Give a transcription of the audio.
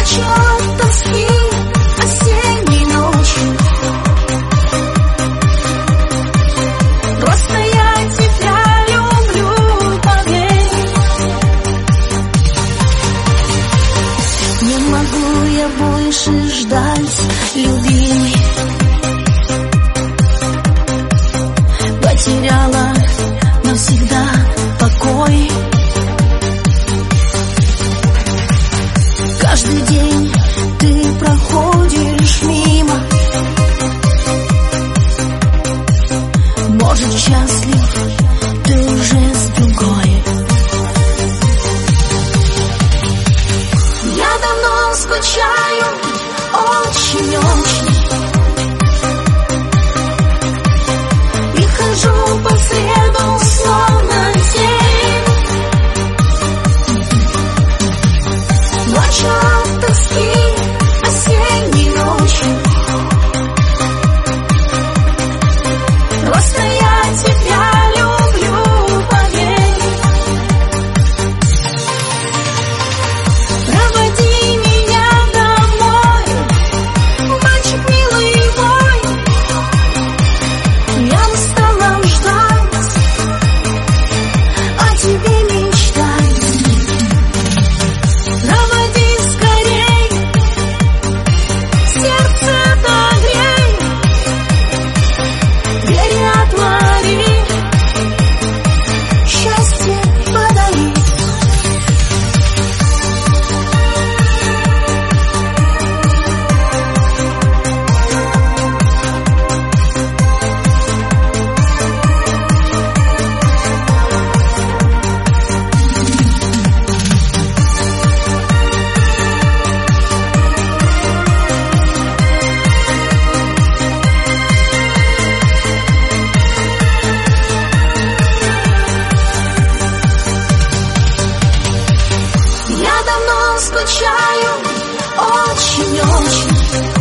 Плачу от тоски осенней ночью. Просто я тебя люблю, поверь. Не могу я больше ждать, любимый. Потеряла навсегда покой. Каждый день ты проходишь мимо. Может, счастлив ты уже с другой. Я давно скучаю, очень-очень. И хожу по следу, словно тень. Плачу от тоски осенней ночью. Просто я тебя люблю, поверь. Проводи меня домой, мальчик милый мой. Я устала ждать, о тебе мечтать. Проводи скорей, сердце отогрей, двери отвори, счастье подари. Я давно скучаю, очень-очень.